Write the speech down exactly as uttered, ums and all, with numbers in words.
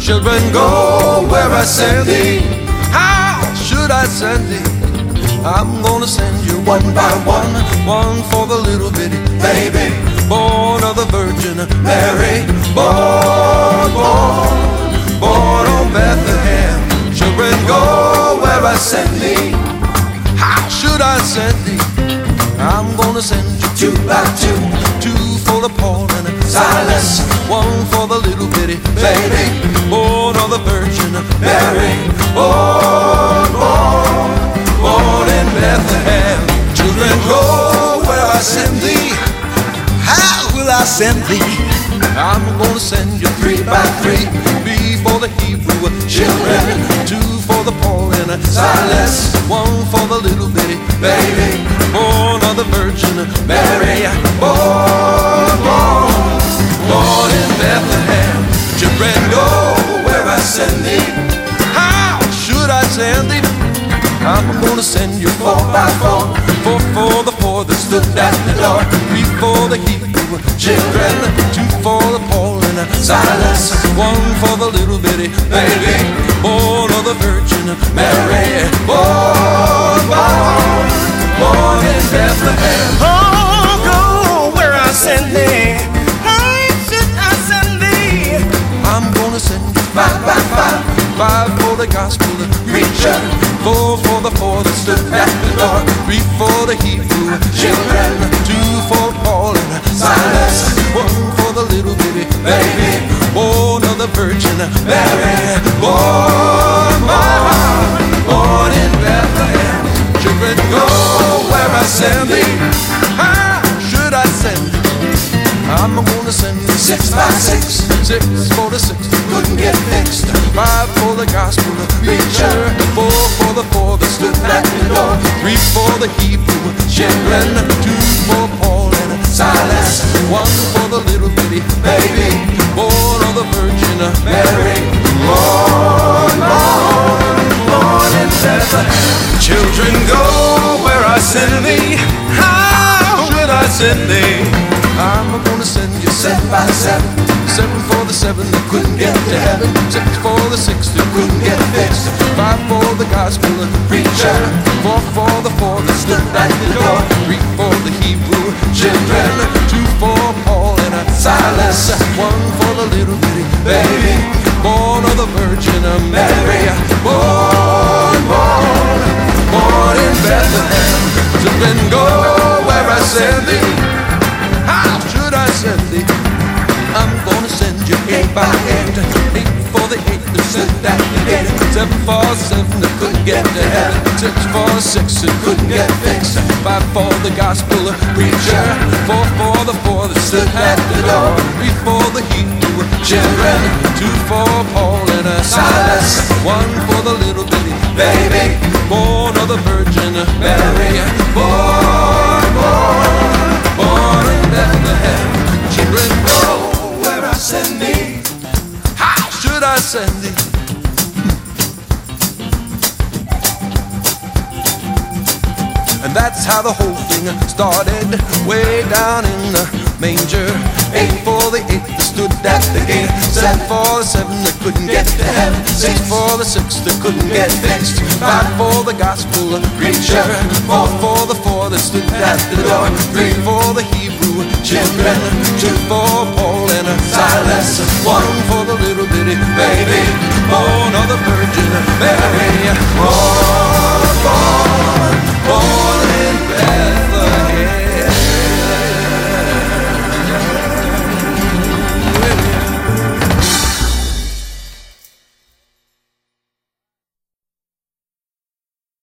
Children, go where I send thee. How should I send thee? I'm gonna send you one by one. One for the little bitty baby, born of the Virgin Mary. Born, born, born on Bethlehem. Children, go where I send thee. How should I send thee? I'm gonna send you two by two. Two for the Paul and Silas, one for the little bitty baby, born of the Virgin Mary. Born, born, born in Bethlehem. Children, go where I send thee. How will I send thee? I'm gonna send you three by three. Three for the Hebrew children, two for the Paul and Silas, one for the little bitty baby, born of the Virgin Mary. Born, born, born in Bethlehem. Children, go where I send thee. How should I send thee? I'm gonna send you four by four. Four for the four that stood at the door. Three for the Hebrew children, two for the Paul and Silas, one for the little bitty baby, born of the Virgin Mary. Born, born, born in Bethlehem. Oh, go where I send thee. How should I send thee? I'm gonna send you five by five. Five for the gospel preacher, four for the four that stood at the door, three for the Hebrew children, two for Paul and Silas, one for the little bitty baby, born of the Virgin Mary. Born, born, born in Bethlehem. Children, go where I send thee. How should I send thee? I'm gonna send you six by six. Six for the six that couldn't get fixed. Five for the gospel preacher, four for the four that stood at the door, three for the Hebrew children, two for Paul and Silas, one for the little bitty baby, born of the Virgin Mary. Born, born, born in Bethlehem. Children, go where I send thee. How should I send thee? I'm gonna send you seven by seven. Seven for the seven that couldn't get to heaven. Six for the six that couldn't get fixed. Five for the gospel preacher. Four for the four that stood at the door. Three for the Hebrew children. Two for Paul and Silas. One for the little bitty baby, born of the Virgin Mary. Born, born, born in Bethlehem. Children, go where I send thee. How should I send thee? I'm gonna send you eight by eight. Eight for the eight that stood at the gate. Seven for the seven that couldn't get to heaven. Six for the six that couldn't get fixed. Five for the gospel preacher. Four for the four that stood at the door. Three for the Hebrew children. Two for Paul and Silas. One for the little bitty baby, born of the Virgin Mary. Born, born, born in Bethlehem. Children, go where I send thee. How should I send thee? And that's how the whole thing started, way down in the manger. Eight for the eight that stood at the gate. Seven for the seven that couldn't get to heaven. Six for the six that couldn't get fixed. Five for the gospel preacher. Four for the four that stood at the door. Three for the Hebrew children. Two for Paul and Silas. One for the little bitty baby, born of the Virgin Mary. Born